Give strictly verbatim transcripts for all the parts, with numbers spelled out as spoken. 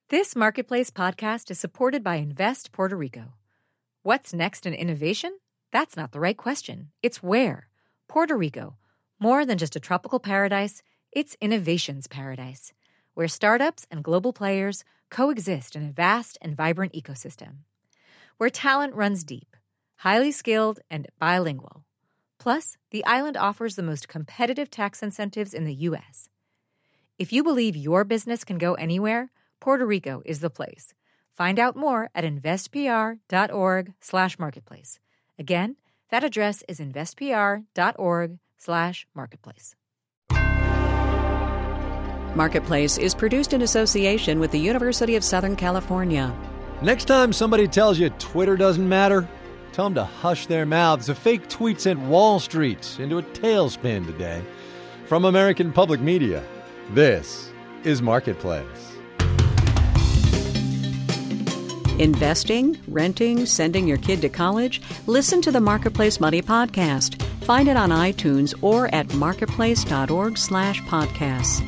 This Marketplace podcast is supported by Invest Puerto Rico. What's next in innovation? That's not the right question. It's where. Puerto Rico. More than just a tropical paradise, it's innovation's paradise, where startups and global players coexist in a vast and vibrant ecosystem. Where talent runs deep, highly skilled, and bilingual. Plus, the island offers the most competitive tax incentives in the U S. If you believe your business can go anywhere, Puerto Rico is the place. Find out more at investpr.org slash marketplace. Again, that address is investpr.org slash marketplace. Marketplace is produced in association with the University of Southern California. Next time somebody tells you Twitter doesn't matter, tell them to hush their mouths. A fake tweet sent Wall Street into a tailspin today. From American Public Media, this is Marketplace. Investing, renting, sending your kid to college? Listen to the Marketplace Money Podcast. Find it on iTunes or at marketplace.org slash podcasts.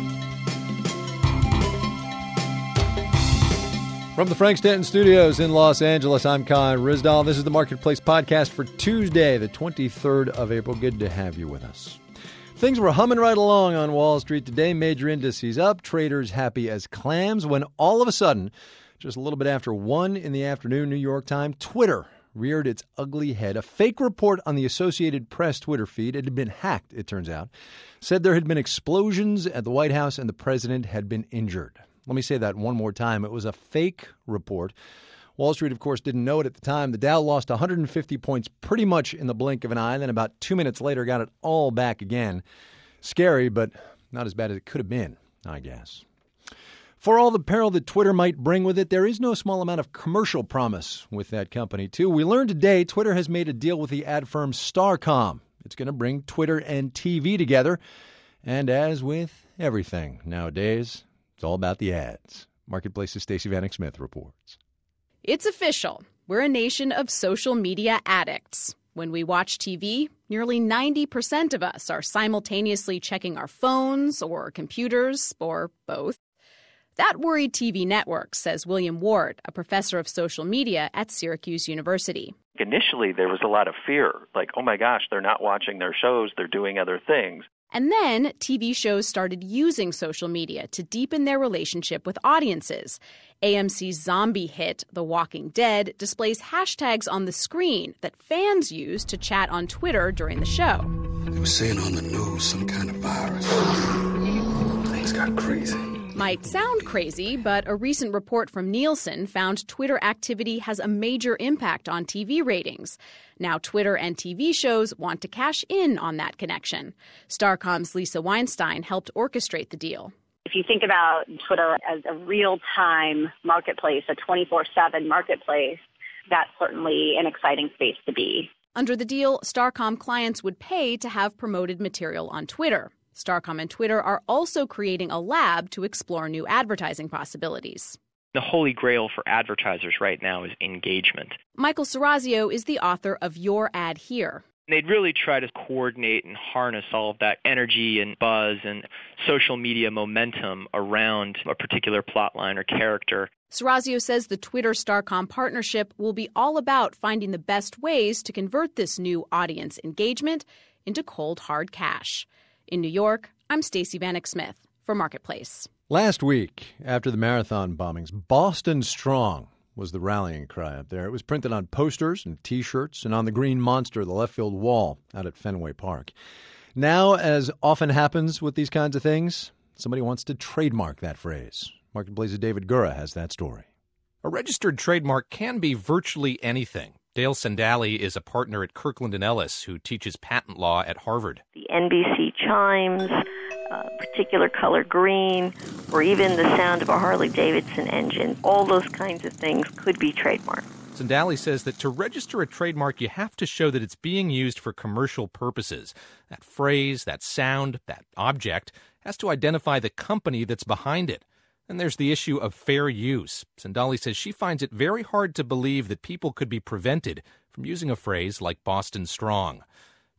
From the Frank Stanton Studios in Los Angeles, I'm Kai Ryssdal. This is the Marketplace Podcast for Tuesday, the twenty-third of April. Good to have you with us. Things were humming right along on Wall Street today. Major indices up, traders happy as clams, when all of a sudden, just a little bit after one in the afternoon, New York time, Twitter reared its ugly head. A fake report on the Associated Press Twitter feed, it had been hacked, it turns out, said there had been explosions at the White House and the president had been injured. Let me say that one more time. It was a fake report. Wall Street, of course, didn't know it at the time. The Dow lost one hundred fifty points pretty much in the blink of an eye. Then about two minutes later, got it all back again. Scary, but not as bad as it could have been, I guess. For all the peril that Twitter might bring with it, there is no small amount of commercial promise with that company, too. We learned today Twitter has made a deal with the ad firm Starcom. It's going to bring Twitter and T V together. And as with everything nowadays, it's all about the ads. Marketplace's Stacey Vanek Smith reports. It's official. We're a nation of social media addicts. When we watch T V, nearly ninety percent of us are simultaneously checking our phones or computers or both. That worried T V networks, says William Ward, a professor of social media at Syracuse University. Initially, there was a lot of fear, like, oh my gosh, they're not watching their shows, they're doing other things. And then T V shows started using social media to deepen their relationship with audiences. A M C's zombie hit, The Walking Dead, displays hashtags on the screen that fans use to chat on Twitter during the show. They were saying on the news some kind of virus. Things got crazy. Might sound crazy, but a recent report from Nielsen found Twitter activity has a major impact on T V ratings. Now Twitter and T V shows want to cash in on that connection. Starcom's Lisa Weinstein helped orchestrate the deal. If you think about Twitter as a real-time marketplace, a twenty-four seven marketplace, that's certainly an exciting space to be. Under the deal, Starcom clients would pay to have promoted material on Twitter. Starcom and Twitter are also creating a lab to explore new advertising possibilities. The holy grail for advertisers right now is engagement. Michael Serrazio is the author of Your Ad Here. They'd really try to coordinate and harness all of that energy and buzz and social media momentum around a particular plotline or character. Serrazio says the Twitter-Starcom partnership will be all about finding the best ways to convert this new audience engagement into cold, hard cash. In New York, I'm Stacey Vanek Smith for Marketplace. Last week, after the marathon bombings, Boston Strong was the rallying cry up there. It was printed on posters and T-shirts and on the green monster, the left field wall out at Fenway Park. Now, as often happens with these kinds of things, somebody wants to trademark that phrase. Marketplace's David Gura has that story. A registered trademark can be virtually anything. Dale Sandali is a partner at Kirkland and Ellis who teaches patent law at Harvard. The N B C chimes, a particular color green, or even the sound of a Harley-Davidson engine, all those kinds of things could be trademarked. Sandali says that to register a trademark, you have to show that it's being used for commercial purposes. That phrase, that sound, that object has to identify the company that's behind it. And there's the issue of fair use. Sandali says she finds it very hard to believe that people could be prevented from using a phrase like Boston Strong.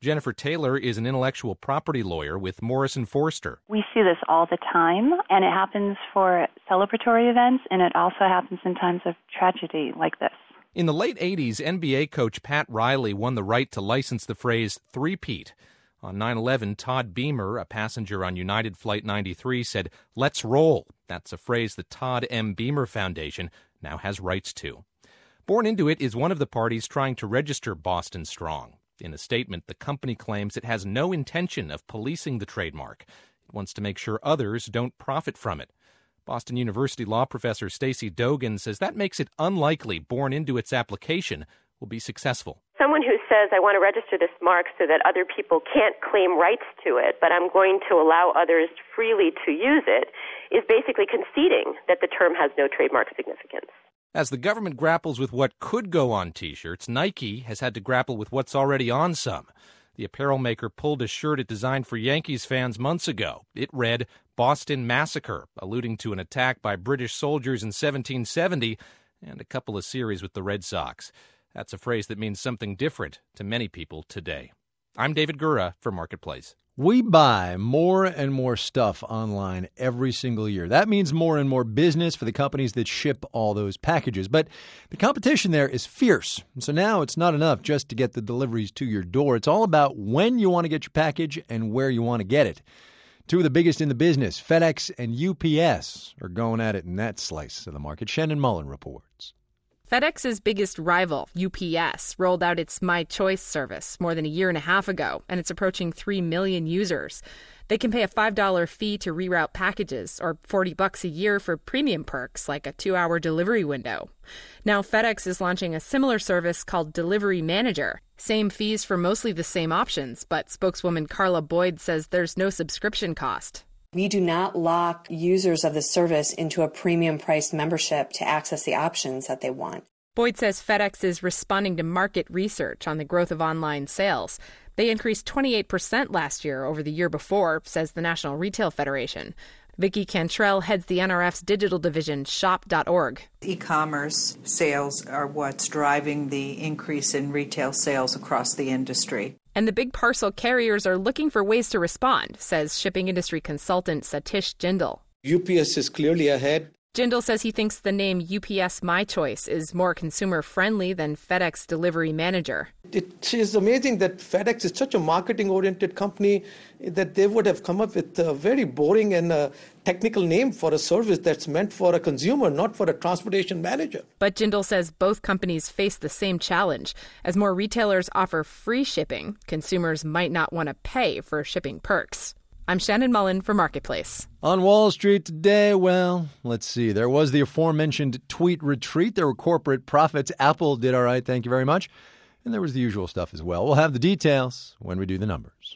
Jennifer Taylor is an intellectual property lawyer with Morrison Foerster. We see this all the time, and it happens for celebratory events, and it also happens in times of tragedy like this. In the late eighties, N B A coach Pat Riley won the right to license the phrase three-peat. On nine eleven, Todd Beamer, a passenger on United Flight ninety-three, said, "Let's roll." That's a phrase the Todd M. Beamer Foundation now has rights to. Born Into It is one of the parties trying to register Boston Strong. In a statement, the company claims it has no intention of policing the trademark. It wants to make sure others don't profit from it. Boston University law professor Stacey Dogan says that makes it unlikely Born Into It's application will be successful. Someone who says, I want to register this mark so that other people can't claim rights to it, but I'm going to allow others freely to use it, is basically conceding that the term has no trademark significance. As the government grapples with what could go on T-shirts, Nike has had to grapple with what's already on some. The apparel maker pulled a shirt it designed for Yankees fans months ago. It read, Boston Massacre, alluding to an attack by British soldiers in seventeen seventy and a couple of series with the Red Sox. That's a phrase that means something different to many people today. I'm David Gura for Marketplace. We buy more and more stuff online every single year. That means more and more business for the companies that ship all those packages. But the competition there is fierce. So now it's not enough just to get the deliveries to your door. It's all about when you want to get your package and where you want to get it. Two of the biggest in the business, FedEx and U P S, are going at it in that slice of the market. Shannon Mullen reports. FedEx's biggest rival, U P S, rolled out its My Choice service more than a year and a half ago, and it's approaching three million users. They can pay a five dollars fee to reroute packages, or forty bucks a year for premium perks like a two-hour delivery window. Now FedEx is launching a similar service called Delivery Manager. Same fees for mostly the same options, but spokeswoman Carla Boyd says there's no subscription cost. We do not lock users of the service into a premium price membership to access the options that they want. Boyd says FedEx is responding to market research on the growth of online sales. They increased twenty-eight percent last year over the year before, says the National Retail Federation. Vicki Cantrell heads the N R F's digital division, shop dot org. E-commerce sales are what's driving the increase in retail sales across the industry. And the big parcel carriers are looking for ways to respond, says shipping industry consultant Satish Jindal. U P S is clearly ahead. Jindal says he thinks the name U P S My Choice is more consumer-friendly than FedEx Delivery Manager. It is amazing that FedEx is such a marketing-oriented company that they would have come up with a very boring and uh, technical name for a service that's meant for a consumer, not for a transportation manager. But Jindal says both companies face the same challenge. As more retailers offer free shipping, consumers might not want to pay for shipping perks. I'm Shannon Mullen for Marketplace. On Wall Street today, well, let's see. There was the aforementioned tweet retreat. There were corporate profits. Apple did all right, thank you very much. And there was the usual stuff as well. We'll have the details when we do the numbers.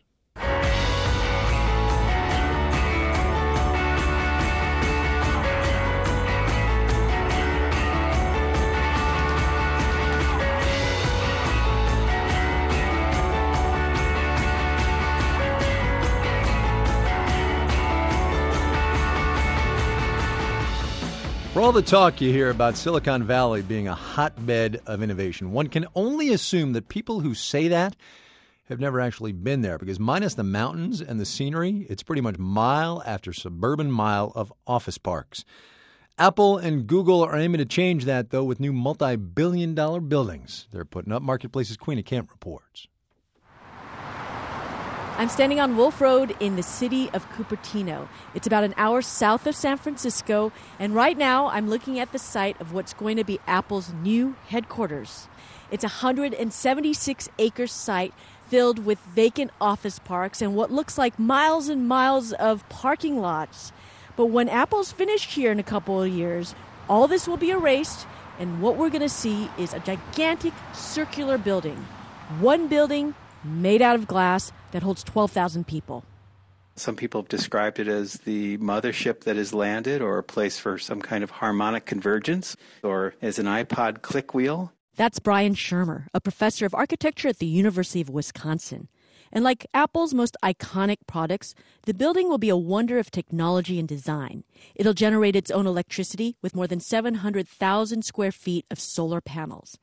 For all the talk you hear about Silicon Valley being a hotbed of innovation, one can only assume that people who say that have never actually been there, because minus the mountains and the scenery, it's pretty much mile after suburban mile of office parks. Apple and Google are aiming to change that, though, with new multi-billion dollar buildings. They're putting up. Marketplace's Queena Kemp reports. I'm standing on Wolf Road in the city of Cupertino. It's about an hour south of San Francisco, and right now I'm looking at the site of what's going to be Apple's new headquarters. It's a one hundred seventy-six acre site filled with vacant office parks and what looks like miles and miles of parking lots. But when Apple's finished here in a couple of years, all this will be erased, and what we're going to see is a gigantic circular building. One building made out of glass that holds twelve thousand people. Some people have described it as the mothership that has landed, or a place for some kind of harmonic convergence, or as an iPod click wheel. That's Brian Shermer, a professor of architecture at the University of Wisconsin. And like Apple's most iconic products, the building will be a wonder of technology and design. It'll generate its own electricity with more than seven hundred thousand square feet of solar panels.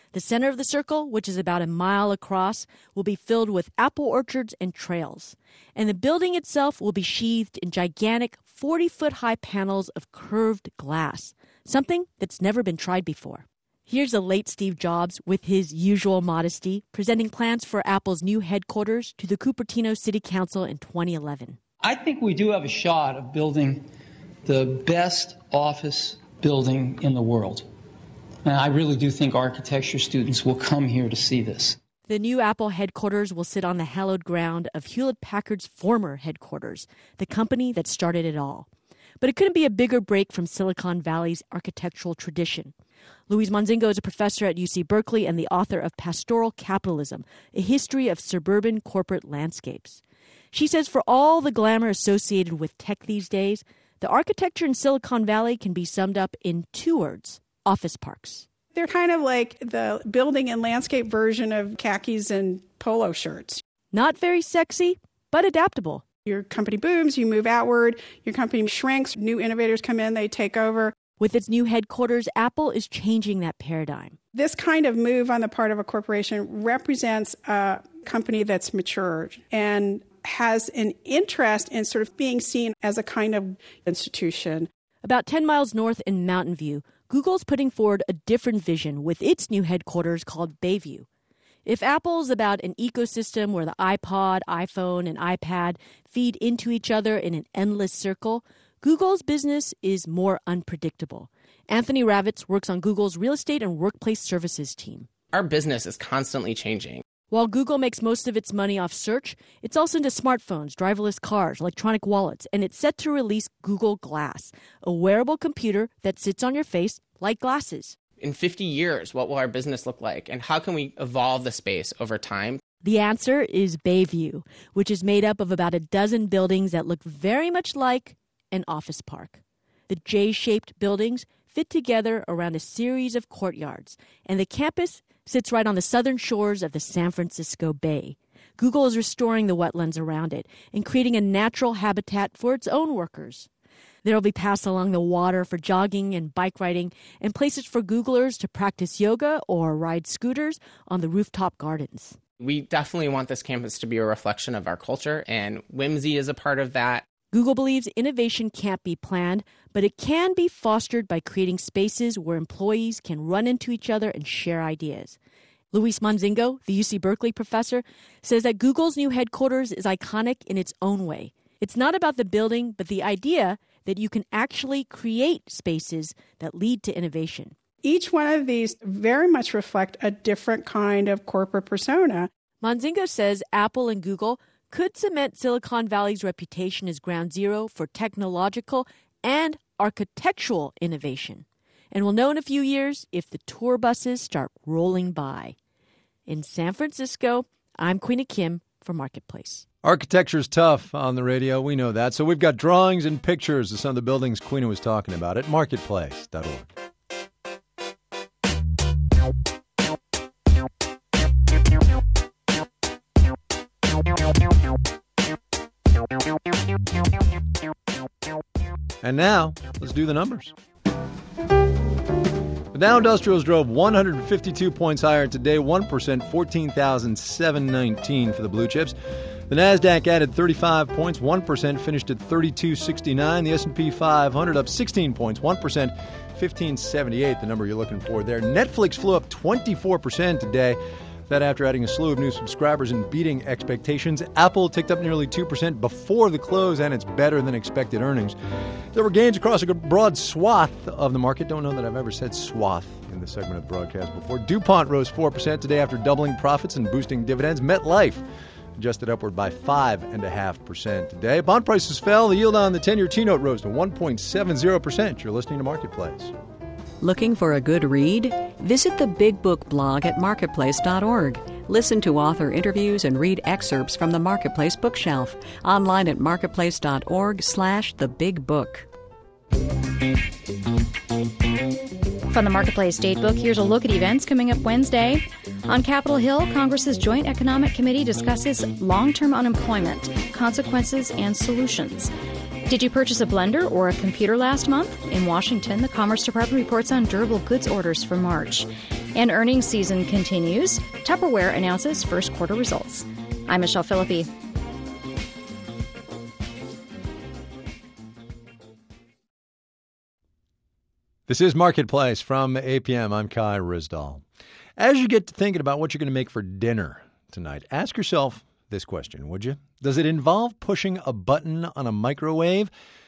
The center of the circle, which is about a mile across, will be filled with apple orchards and trails. And the building itself will be sheathed in gigantic forty-foot-high panels of curved glass, something that's never been tried before. Here's the late Steve Jobs, with his usual modesty, presenting plans for Apple's new headquarters to the Cupertino City Council in twenty eleven. I think we do have a shot of building the best office building in the world. And I really do think architecture students will come here to see this. The new Apple headquarters will sit on the hallowed ground of Hewlett-Packard's former headquarters, the company that started it all. But it couldn't be a bigger break from Silicon Valley's architectural tradition. Louise Monzingo is a professor at U C Berkeley and the author of Pastoral Capitalism, A History of Suburban Corporate Landscapes. She says for all the glamour associated with tech these days, the architecture in Silicon Valley can be summed up in two words: office parks. They're kind of like the building and landscape version of khakis and polo shirts. Not very sexy, but adaptable. Your company booms, you move outward, your company shrinks, new innovators come in, they take over. With its new headquarters, Apple is changing that paradigm. This kind of move on the part of a corporation represents a company that's matured and has an interest in sort of being seen as a kind of institution. About ten miles north in Mountain View, Google's putting forward a different vision with its new headquarters called Bayview. If Apple's about an ecosystem where the iPod, iPhone, and iPad feed into each other in an endless circle, Google's business is more unpredictable. Anthony Ravitz works on Google's real estate and workplace services team. Our business is constantly changing. While Google makes most of its money off search, it's also into smartphones, driverless cars, electronic wallets, and it's set to release Google Glass, a wearable computer that sits on your face like glasses. In fifty years, what will our business look like, and how can we evolve the space over time? The answer is Bayview, which is made up of about a dozen buildings that look very much like an office park. The J-shaped buildings fit together around a series of courtyards, and the campus sits right on the southern shores of the San Francisco Bay. Google is restoring the wetlands around it and creating a natural habitat for its own workers. There will be paths along the water for jogging and bike riding and places for Googlers to practice yoga or ride scooters on the rooftop gardens. We definitely want this campus to be a reflection of our culture, and Whimsy is a part of that. Google believes innovation can't be planned, but it can be fostered by creating spaces where employees can run into each other and share ideas. Louise Monzingo, the U C Berkeley professor, says that Google's new headquarters is iconic in its own way. It's not about the building, but the idea that you can actually create spaces that lead to innovation. Each one of these very much reflect a different kind of corporate persona. Monzingo says Apple and Google could cement Silicon Valley's reputation as ground zero for technological and architectural innovation. And we'll know in a few years if the tour buses start rolling by. In San Francisco, I'm Queena Kim for Marketplace. Architecture's tough on the radio. We know that. So we've got drawings and pictures of some of the buildings Queena was talking about at marketplace dot org. And now, let's do the numbers. The Dow Industrials drove one hundred fifty-two points higher today, one percent, fourteen thousand seven hundred nineteen for the blue chips. The Nasdaq added thirty-five points, one percent, finished at thirty-two sixty-nine. The S and P five hundred up sixteen points, one percent, fifteen seventy-eight, the number you're looking for there. Netflix flew up twenty-four percent today. That after adding a slew of new subscribers and beating expectations. Apple ticked up nearly two percent before the close, and it's better than expected earnings. There were gains across a broad swath of the market. Don't know that I've ever said swath in this segment of the broadcast before. DuPont rose four percent today after doubling profits and boosting dividends. MetLife adjusted upward by five point five percent today. Bond prices fell. The yield on the ten-year T-note rose to one point seven zero percent. You're listening to Marketplace. Looking for a good read? Visit the Big Book blog at marketplace dot org. Listen to author interviews and read excerpts from the Marketplace bookshelf. Online at marketplace dot org slash the big book. From the Marketplace Datebook, here's a look at events coming up Wednesday. On Capitol Hill, Congress's Joint Economic Committee discusses long-term unemployment, consequences, and solutions. Did you purchase a blender or a computer last month? In Washington, the Commerce Department reports on durable goods orders for March. And earnings season continues. Tupperware announces first quarter results. I'm Michelle Philippi. This is Marketplace from A P M. I'm Kai Ryssdal. As you get to thinking about what you're going to make for dinner tonight, ask yourself this question, would you? Does it involve pushing a button on a microwave,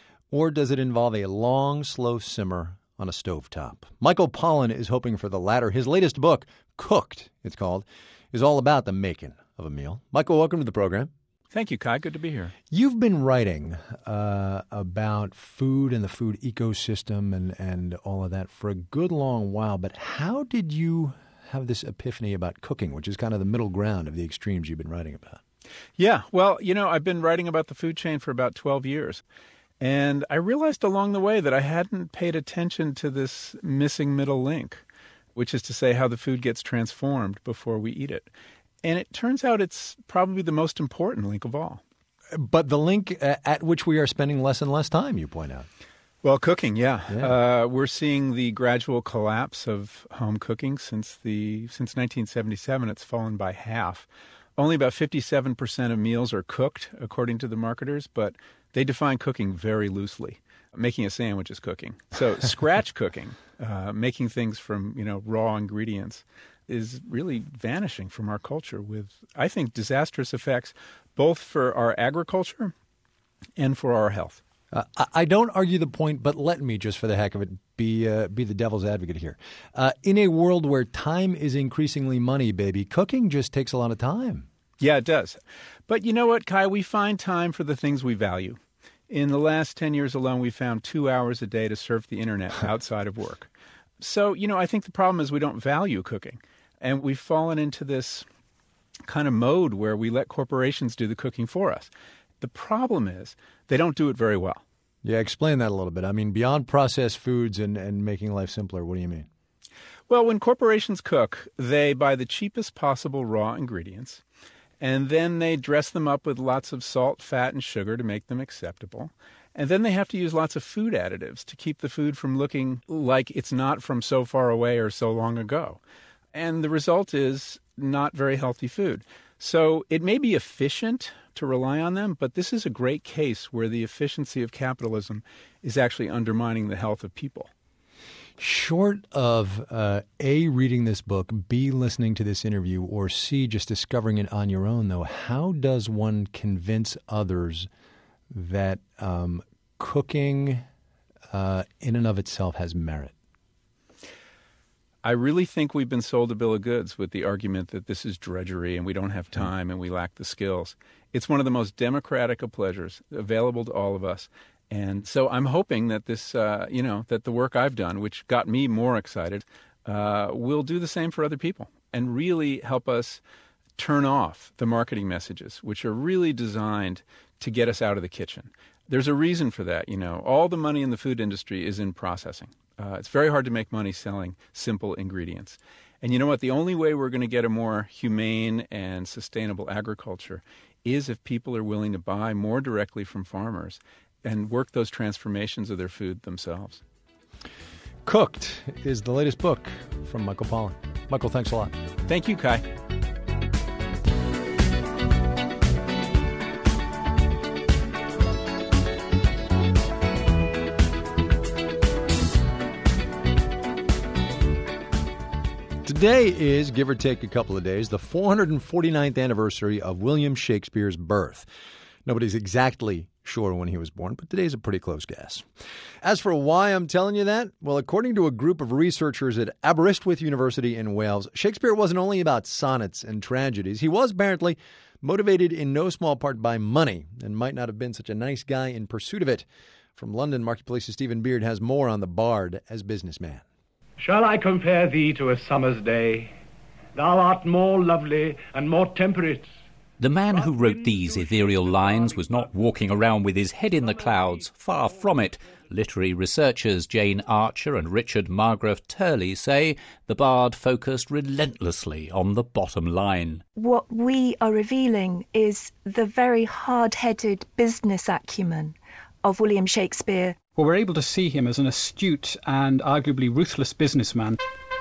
or does it involve a long, slow simmer on a stovetop? Michael Pollan is hoping for the latter. His latest book, Cooked, it's called, is all about the making of a meal. Michael, welcome to the program. Thank you, Kai. Good to be here. You've been writing uh, about food and the food ecosystem and, and all of that for a good long while, but how did you have this epiphany about cooking, which is kind of the middle ground of the extremes you've been writing about? Yeah, well, you know, I've been writing about the food chain for about twelve years, and I realized along the way that I hadn't paid attention to this missing middle link, which is to say how the food gets transformed before we eat it. And it turns out it's probably the most important link of all. But the link at which we are spending less and less time, you point out. Well, cooking, yeah. yeah. Uh, we're seeing the gradual collapse of home cooking since the since nineteen seventy-seven. It's fallen by half. Only about fifty-seven percent of meals are cooked, according to the marketers, but they define cooking very loosely. Making a sandwich is cooking. So scratch cooking, uh, making things from, you know, raw ingredients, is really vanishing from our culture with, I think, disastrous effects both for our agriculture and for our health. Uh, I don't argue the point, but let me, just for the heck of it, be uh, be the devil's advocate here. Uh, in a world where time is increasingly money, baby, cooking just takes a lot of time. Yeah, it does. But you know what, Kai? We find time for the things we value. In the last ten years alone, we found two hours a day to surf the internet outside of work. So, you know, I think the problem is we don't value cooking. And we've fallen into this kind of mode where we let corporations do the cooking for us. The problem is they don't do it very well. Yeah, explain that a little bit. I mean, beyond processed foods and, and making life simpler, what do you mean? Well, when corporations cook, they buy the cheapest possible raw ingredients, and then they dress them up with lots of salt, fat, and sugar to make them acceptable. And then they have to use lots of food additives to keep the food from looking like it's not from so far away or so long ago. And the result is not very healthy food. So it may be efficient to rely on them, but this is a great case where the efficiency of capitalism is actually undermining the health of people. Short of uh, A, reading this book, B, listening to this interview, or C, just discovering it on your own, though, how does one convince others that um, cooking uh, in and of itself has merit? I really think we've been sold a bill of goods with the argument that this is drudgery and we don't have time and we lack the skills. It's one of the most democratic of pleasures available to all of us. And so I'm hoping that this, uh, you know, that the work I've done, which got me more excited, uh, will do the same for other people and really help us turn off the marketing messages, which are really designed to get us out of the kitchen. There's a reason for that. You know, all the money in the food industry is in processing. Uh, it's very hard to make money selling simple ingredients. And you know what? The only way we're going to get a more humane and sustainable agriculture is if people are willing to buy more directly from farmers and work those transformations of their food themselves. Cooked is the latest book from Michael Pollan. Michael, thanks a lot. Thank you, Kai. Today is, give or take a couple of days, the four hundred forty-ninth anniversary of William Shakespeare's birth. Nobody's exactly sure when he was born, but today's a pretty close guess. As for why I'm telling you that, well, according to a group of researchers at Aberystwyth University in Wales, Shakespeare wasn't only about sonnets and tragedies. He was apparently motivated in no small part by money and might not have been such a nice guy in pursuit of it. From London, Marketplace's Stephen Beard has more on the bard as businessman. Shall I compare thee to a summer's day? Thou art more lovely and more temperate. The man who wrote these ethereal lines was not walking around with his head in the clouds, far from it. Literary researchers Jane Archer and Richard Margrave Turley say the bard focused relentlessly on the bottom line. What we are revealing is the very hard-headed business acumen of William Shakespeare. Well, we're able to see him as an astute and arguably ruthless businessman.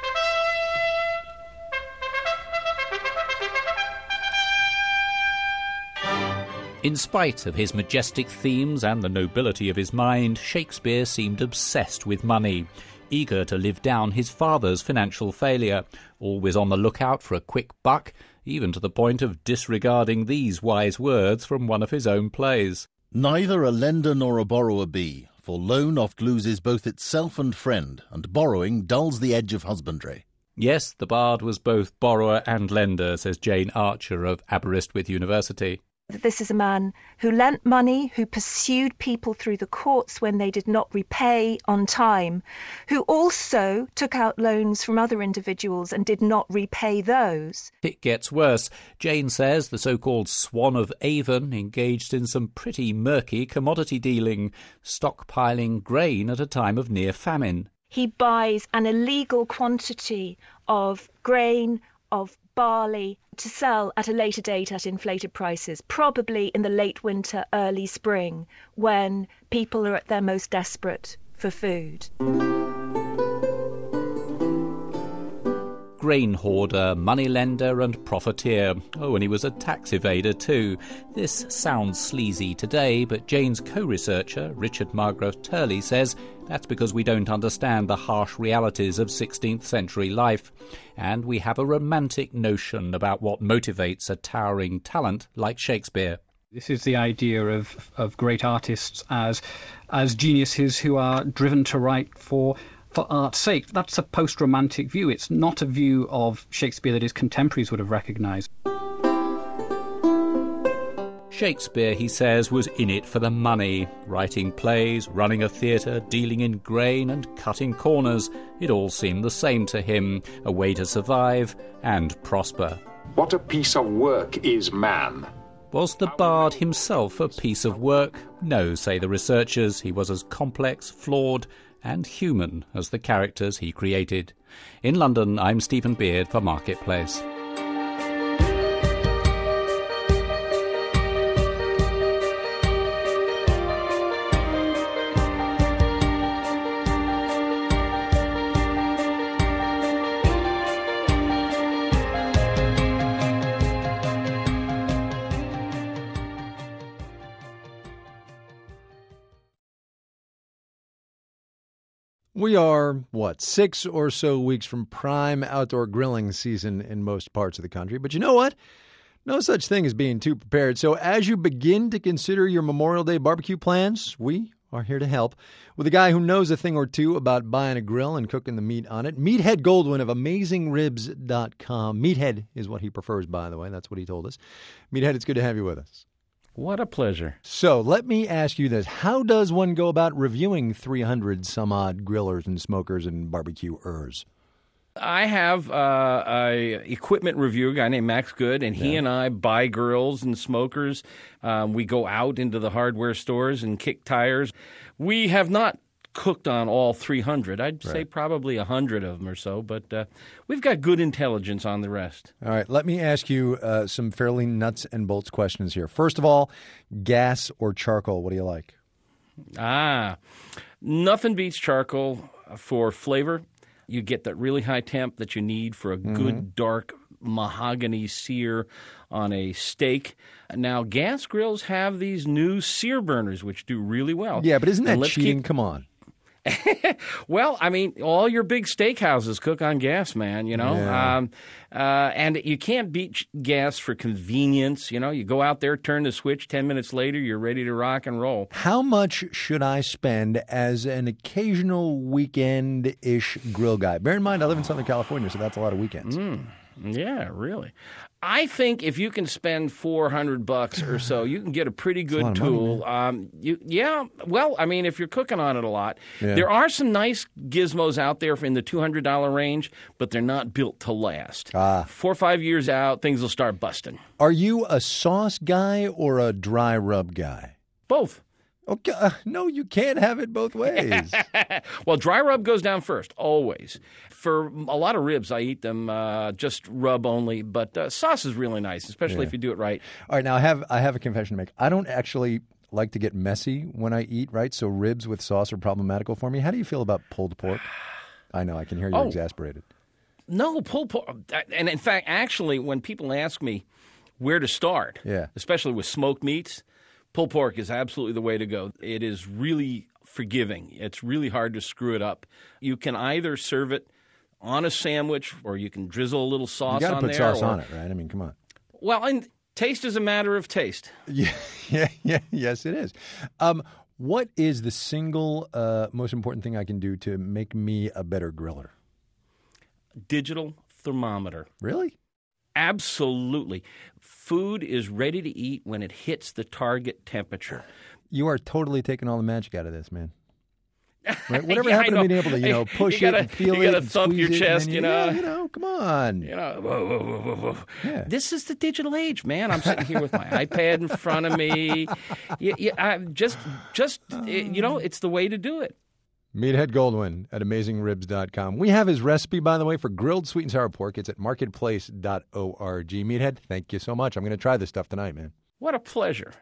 In spite of his majestic themes and the nobility of his mind, Shakespeare seemed obsessed with money, eager to live down his father's financial failure, always on the lookout for a quick buck, even to the point of disregarding these wise words from one of his own plays. Neither a lender nor a borrower be, for loan oft loses both itself and friend, and borrowing dulls the edge of husbandry. Yes, the bard was both borrower and lender, says Jane Archer of Aberystwyth University. This is a man who lent money, who pursued people through the courts when they did not repay on time, who also took out loans from other individuals and did not repay those. It gets worse. Jane says the so-called Swan of Avon engaged in some pretty murky commodity dealing, stockpiling grain at a time of near famine. He buys an illegal quantity of grain, of barley, to sell at a later date at inflated prices, probably in the late winter, early spring, when people are at their most desperate for food. Grain hoarder, moneylender and profiteer. Oh, and he was a tax evader too. This sounds sleazy today, but Jane's co-researcher, Richard Margrave Turley, says that's because we don't understand the harsh realities of sixteenth century life. And we have a romantic notion about what motivates a towering talent like Shakespeare. This is the idea of, of great artists as, as geniuses who are driven to write for for art's sake. That's a post-romantic view. It's not a view of Shakespeare that his contemporaries would have recognised. Shakespeare, he says, was in it for the money. Writing plays, running a theatre, dealing in grain and cutting corners. It all seemed the same to him, a way to survive and prosper. What a piece of work is man? Was the bard himself a piece of work? No, say the researchers. He was as complex, flawed and human as the characters he created. In London, I'm Stephen Beard for Marketplace. We are, what, six or so weeks from prime outdoor grilling season in most parts of the country. But you know what? No such thing as being too prepared. So as you begin to consider your Memorial Day barbecue plans, we are here to help with a guy who knows a thing or two about buying a grill and cooking the meat on it. Meathead Goldwyn of amazing ribs dot com. Meathead is what he prefers, by the way. That's what he told us. Meathead, it's good to have you with us. What a pleasure. So let me ask you this. How does one go about reviewing three hundred some odd grillers and smokers and barbecuers? I have uh, a equipment reviewer, a guy named Max Good, and he yeah. and I buy grills and smokers. Um, we go out into the hardware stores and kick tires. We have not cooked on all three hundred. I'd right. say probably one hundred of them or so, but uh, we've got good intelligence on the rest. All right, let me ask you uh, some fairly nuts and bolts questions here. First of all, gas or charcoal, what do you like? Ah, nothing beats charcoal for flavor. You get that really high temp that you need for a mm-hmm. good dark mahogany sear on a steak. Now, gas grills have these new sear burners, which do really well. Yeah, but isn't that cheating? Keep... Come on. Well, I mean, all your big steakhouses cook on gas, man, you know. Yeah. Um, uh, and you can't beat gas for convenience. You know, you go out there, turn the switch, ten minutes later, you're ready to rock and roll. How much should I spend as an occasional weekend-ish grill guy? Bear in mind, I live in Southern California, so that's a lot of weekends. Mm. Yeah, really. I think if you can spend four hundred bucks or so, you can get a pretty good a tool. Money, um, you, yeah, well, I mean, if you're cooking on it a lot, yeah. there are some nice gizmos out there in the two hundred dollars range, but they're not built to last. Ah. Four or five years out, things will start busting. Are you a sauce guy or a dry rub guy? Both. Okay, uh, no, you can't have it both ways. Well, dry rub goes down first, always. For a lot of ribs, I eat them uh, just rub only, but uh, sauce is really nice, especially yeah. if you do it right. All right, now I have I have a confession to make. I don't actually like to get messy when I eat, right? So ribs with sauce are problematical for me. How do you feel about pulled pork? I know, I can hear you're Oh. exasperated. No, pulled pork. And in fact, actually, when people ask me where to start, Yeah. especially with smoked meats, pulled pork is absolutely the way to go. It is really forgiving. It's really hard to screw it up. You can either serve it on a sandwich or you can drizzle a little sauce You got on to put there. sauce or, on it, right? I mean, come on. Well, and taste is a matter of taste. Yeah, yeah, yeah. Yes, it is. Um, what is the single uh, most important thing I can do to make me a better griller? Digital thermometer. Really? Absolutely. Food is ready to eat when it hits the target temperature. You are totally taking all the magic out of this, man. Right? Whatever Yeah, I happened to know. being able to, you know, push You gotta- it and feel you it gotta and thump squeeze your it, and chest, then you know. Yeah, you know, come on. You know, whoa, whoa, whoa, whoa, whoa. Yeah. This is the digital age, man. I'm sitting here with my iPad in front of me. Yeah, yeah, I just, just, it, you know, it's the way to do it. Meathead Goldwyn at amazing ribs dot com. We have his recipe, by the way, for grilled sweet and sour pork. It's at marketplace dot org. Meathead, thank you so much. I'm going to try this stuff tonight, man. What a pleasure.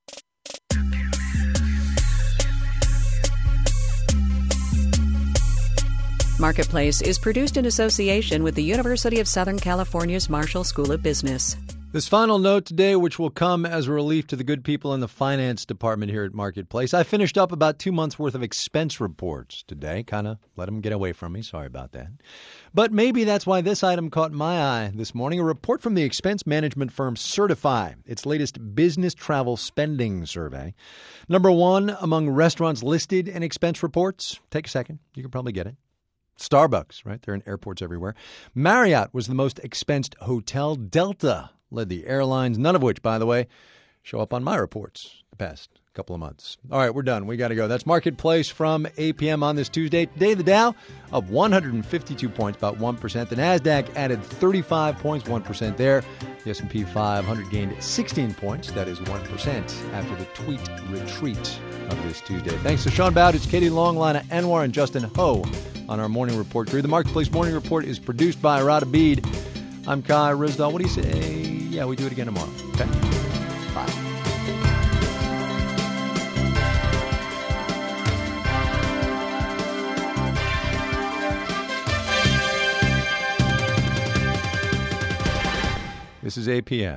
Marketplace is produced in association with the University of Southern California's Marshall School of Business. This final note today, which will come as a relief to the good people in the finance department here at Marketplace. I finished up about two months' worth of expense reports today. Kind of let them get away from me. Sorry about that. But maybe that's why this item caught my eye this morning. A report from the expense management firm Certify, its latest business travel spending survey. Number one among restaurants listed in expense reports. Take a second. You can probably get it. Starbucks, right? They're in airports everywhere. Marriott was the most expensed hotel. Delta led the airlines, none of which, by the way, show up on my reports the past couple of months. All right, we're done. We got to go. That's Marketplace from eight p.m. on this Tuesday. Today, the Dow up one hundred fifty-two points, about one percent. The NASDAQ added thirty-five points, one percent there. The S and P five hundred gained sixteen points. That is one percent after the tweet retreat of this Tuesday. Thanks to Sean Bowditch, Katie Long, Lana Anwar, and Justin Ho on our Morning Report crew. The Marketplace Morning Report is produced by Rada Bede. I'm Kai Rizdal. What do you say? Yeah, we do it again tomorrow. Okay. Bye. This is eight p.m.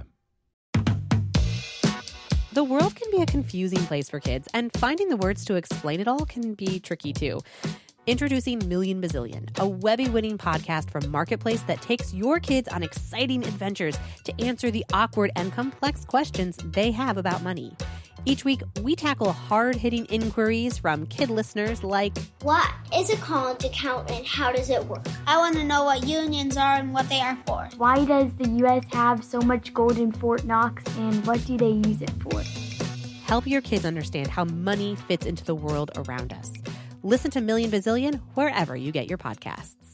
The world can be a confusing place for kids, and finding the words to explain it all can be tricky too. Introducing Million Bazillion, a Webby-winning podcast from Marketplace that takes your kids on exciting adventures to answer the awkward and complex questions they have about money. Each week, we tackle hard-hitting inquiries from kid listeners like, what is a college account and how does it work? I want to know what unions are and what they are for. Why does the U S have so much gold in Fort Knox and what do they use it for? Help your kids understand how money fits into the world around us. Listen to Million Bazillion wherever you get your podcasts.